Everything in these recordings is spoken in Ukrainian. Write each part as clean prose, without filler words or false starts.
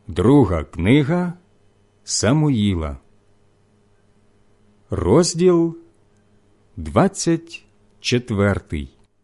Друга книга Самуїла, розділ 24.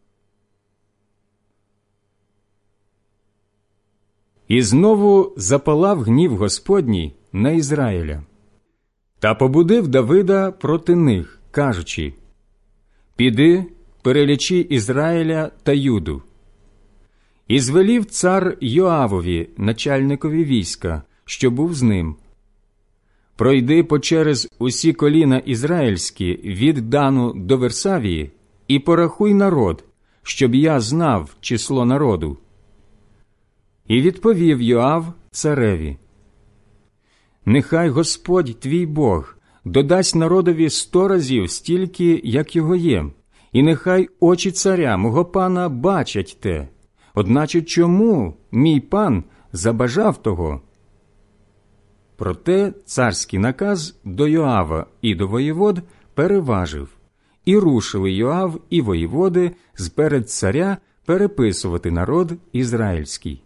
І знову запалав гнів Господній на Ізраїля. Та побудив Давида проти них, кажучи: «Піди, перелічи Ізраїля та Юду». І звелів цар Йоавові, начальникові війська, що був з ним: «Пройди почерез усі коліна ізраїльські від Дану до Версавії і порахуй народ, щоб я знав число народу». І відповів Йоав цареві: «Нехай Господь твій Бог додасть народові 100 разів стільки, як його є, і нехай очі царя, мого пана, бачать те. Одначе чому мій пан забажав того?» Проте царський наказ до Йоава і до воєвод переважив, і рушили Йоав і воєводи зперед царя переписувати народ ізраїльський.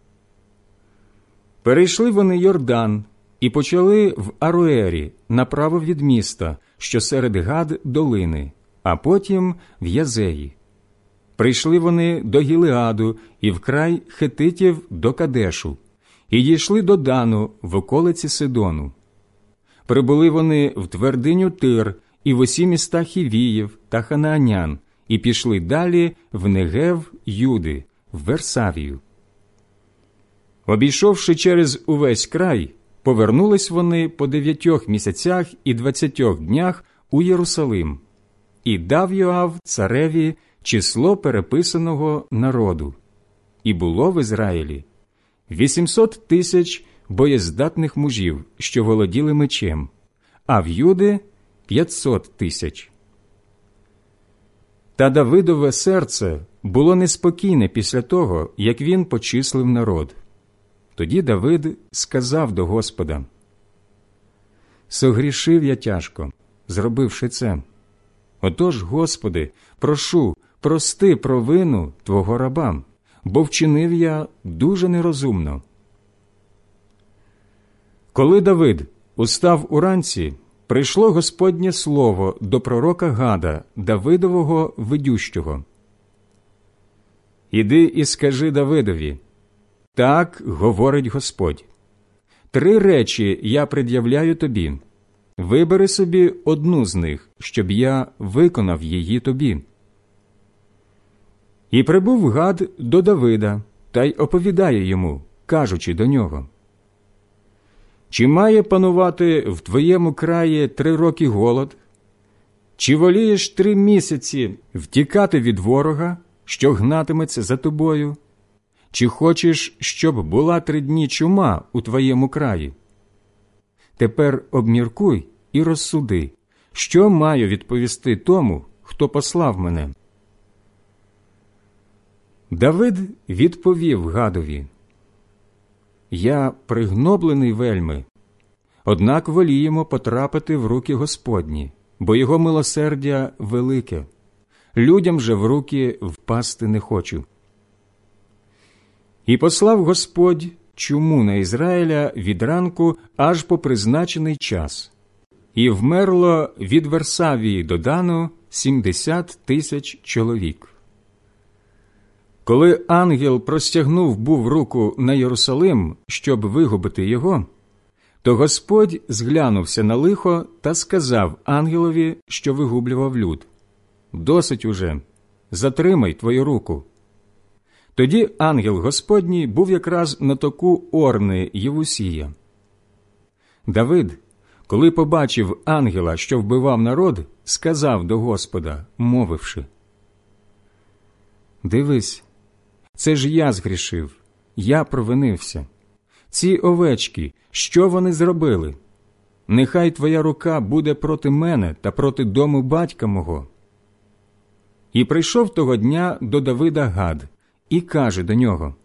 Перейшли вони Йордан і почали в Ароері направо від міста, що серед Гад долини, а потім в Язеї. Прийшли вони до Гілеаду і в край хетитів до Кадешу, і дійшли до Дану в околиці Сидону. Прибули вони в твердиню Тир і в усі міста Хівіїв та Ханаанян, і пішли далі в Негев Юди, в Версавію. Обійшовши через увесь край, повернулись вони по 9 місяцях і 20 днях у Єрусалим. І дав Йоав цареві число переписаного народу. І було в Ізраїлі 800 тисяч боєздатних мужів, що володіли мечем, а в Юди 500 тисяч. Та Давидове серце було неспокійне після того, як він почислив народ. Тоді Давид сказав до Господа: «Согрішив я тяжко, зробивши це. Отож, Господи, прошу, прости провину Твого раба, бо вчинив я дуже нерозумно». Коли Давид устав уранці, прийшло Господнє слово до пророка Гада, Давидового ведющого: «Іди і скажи Давидові: так говорить Господь. 3 речі я пред'являю тобі. Вибери собі одну з них, щоб я виконав її тобі». І прибув Гад до Давида, та й оповідає йому, кажучи до нього: «Чи має панувати в твоєму краї 3 роки голод? Чи волієш 3 місяці втікати від ворога, що гнатиметься за тобою? Чи хочеш, щоб була 3 дні чума у твоєму краї? Тепер обміркуй і розсуди, що маю відповісти тому, хто послав мене». Давид відповів Гадові: «Я пригноблений вельми, однак воліємо потрапити в руки Господні, бо його милосердя велике, людям же в руки впасти не хочу». І послав Господь чуму на Ізраїля від ранку аж по призначений час, і вмерло від Версавії до Дану 70 тисяч чоловік. Коли ангел простягнув був руку на Єрусалим, щоб вигубити його, то Господь зглянувся на лихо та сказав ангелові, що вигублював люд: «Досить уже, затримай твою руку». Тоді ангел Господній був якраз на току Орни Євусія. Давид, коли побачив ангела, що вбивав народ, сказав до Господа, мовивши: «Дивись, це ж я згрішив, я провинився. Ці овечки, що вони зробили? Нехай твоя рука буде проти мене та проти дому батька мого». І прийшов того дня до Давида Гад і каже до нього: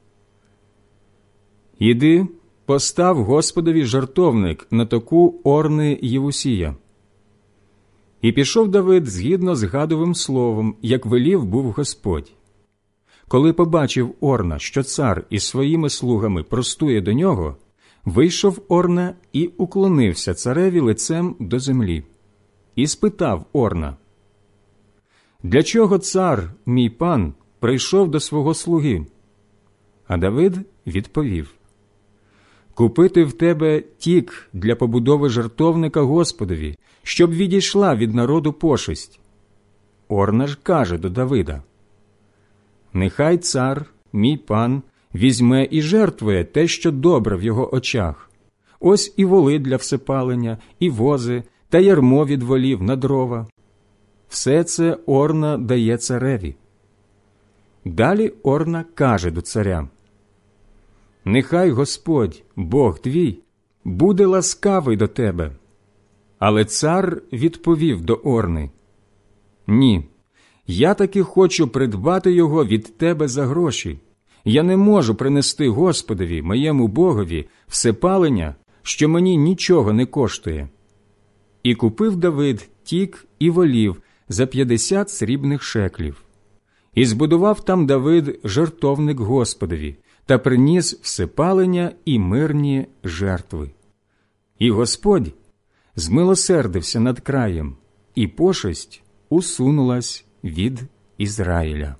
«Іди, постав Господові жертовник на току Орни Євусія». І пішов Давид згідно з Гадовим словом, як велів був Господь. Коли побачив Орна, що цар із своїми слугами простує до нього, Вийшов Орна і уклонився цареві лицем до землі. І спитав Орна: «Для чого цар, мій пан, прийшов до свого слуги?» А Давид відповів: «Купити в тебе тік для побудови жертовника Господові, щоб відійшла від народу пошесть». Орна ж каже до Давида: «Нехай цар, мій пан, візьме і жертвує те, що добре в його очах. Ось і воли для всепалення, і вози, та ярмо від волів на дрова. Все це Орна дає цареві». Далі Орна каже до царя: «Нехай Господь, Бог твій, буде ласкавий до тебе». Але цар відповів до Орни: «Ні, я таки хочу придбати його від тебе за гроші. Я не можу принести Господові, моєму Богові, всепалення, що мені нічого не коштує». І купив Давид тік і волів за 50 срібних шеклів. І збудував там Давид жертовник Господові та приніс всепалення і мирні жертви. І Господь змилосердився над краєм, і пошесть усунулась від Ізраїля.